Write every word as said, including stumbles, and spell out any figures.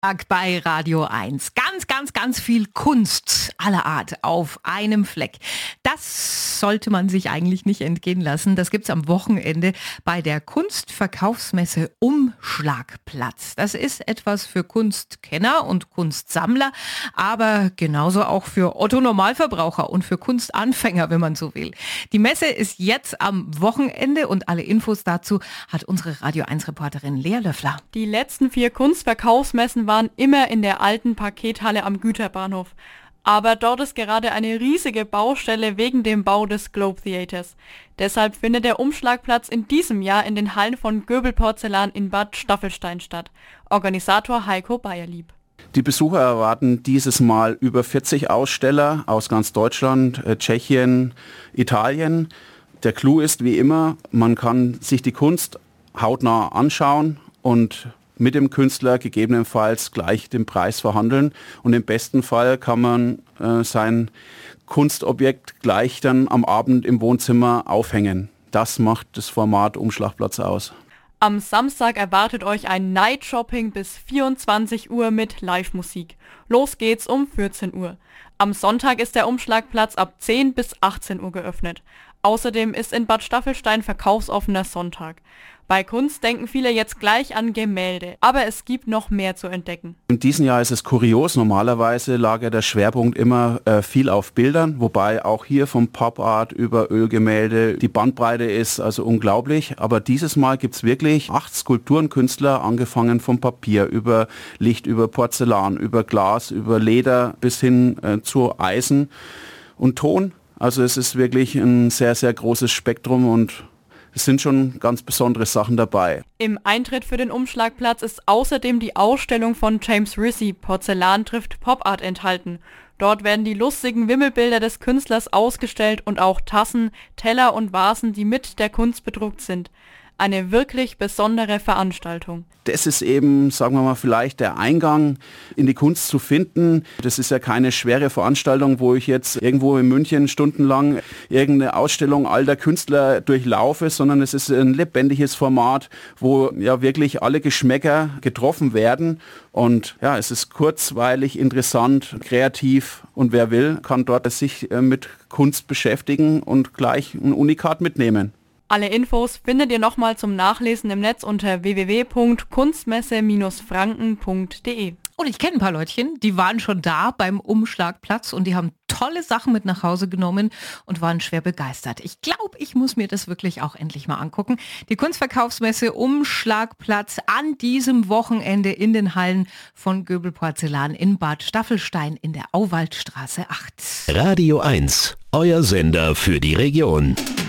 Bei Radio eins. Ganz, ganz, ganz viel Kunst aller Art auf einem Fleck. Das sollte man sich eigentlich nicht entgehen lassen. Das gibt's am Wochenende bei der Kunstverkaufsmesse Umschlagplatz. Das ist etwas für Kunstkenner und Kunstsammler, aber genauso auch für Otto-Normalverbraucher und für Kunstanfänger, wenn man so will. Die Messe ist jetzt am Wochenende und alle Infos dazu hat unsere Radio eins Reporterin Lea Löffler. Die letzten vier Kunstverkaufsmessen waren immer in der alten Pakethalle am Güterbahnhof. Aber dort ist gerade eine riesige Baustelle wegen dem Bau des Globe Theaters. Deshalb findet der Umschlagplatz in diesem Jahr in den Hallen von Göbel Porzellan in Bad Staffelstein statt. Organisator Heiko Bayerlieb. Die Besucher erwarten dieses Mal über vierzig Aussteller aus ganz Deutschland, Tschechien, Italien. Der Clou ist wie immer, man kann sich die Kunst hautnah anschauen und mit dem Künstler gegebenenfalls gleich den Preis verhandeln. Und im besten Fall kann man äh, sein Kunstobjekt gleich dann am Abend im Wohnzimmer aufhängen. Das macht das Format Umschlagplatz aus. Am Samstag erwartet euch ein Night-Shopping bis vierundzwanzig Uhr mit Live-Musik. Los geht's um vierzehn Uhr. Am Sonntag ist der Umschlagplatz ab zehn bis achtzehn Uhr geöffnet. Außerdem ist in Bad Staffelstein verkaufsoffener Sonntag. Bei Kunst denken viele jetzt gleich an Gemälde, aber es gibt noch mehr zu entdecken. In diesem Jahr ist es kurios. Normalerweise lag ja der Schwerpunkt immer äh, viel auf Bildern, wobei auch hier vom Pop-Art über Ölgemälde die Bandbreite ist also unglaublich. Aber dieses Mal gibt es wirklich acht Skulpturenkünstler, angefangen vom Papier, über Licht, über Porzellan, über Glas, über Leder bis hin äh, zu Eisen und Ton. Also es ist wirklich ein sehr, sehr großes Spektrum und es sind schon ganz besondere Sachen dabei. Im Eintritt für den Umschlagplatz ist außerdem die Ausstellung von James Rissy, Porzellan trifft Pop-Art, enthalten. Dort werden die lustigen Wimmelbilder des Künstlers ausgestellt und auch Tassen, Teller und Vasen, die mit der Kunst bedruckt sind. Eine wirklich besondere Veranstaltung. Das ist eben, sagen wir mal, vielleicht der Eingang in die Kunst zu finden. Das ist ja keine schwere Veranstaltung, wo ich jetzt irgendwo in München stundenlang irgendeine Ausstellung alter Künstler durchlaufe, sondern es ist ein lebendiges Format, wo ja wirklich alle Geschmäcker getroffen werden. Und ja, es ist kurzweilig, interessant, kreativ und wer will, kann dort sich mit Kunst beschäftigen und gleich ein Unikat mitnehmen. Alle Infos findet ihr nochmal zum Nachlesen im Netz unter w w w punkt kunstmesse franken punkt d e. Und ich kenne ein paar Leutchen, die waren schon da beim Umschlagplatz und die haben tolle Sachen mit nach Hause genommen und waren schwer begeistert. Ich glaube, ich muss mir das wirklich auch endlich mal angucken. Die Kunstverkaufsmesse Umschlagplatz an diesem Wochenende in den Hallen von Göbel Porzellan in Bad Staffelstein in der Auwaldstraße acht. Radio eins, euer Sender für die Region.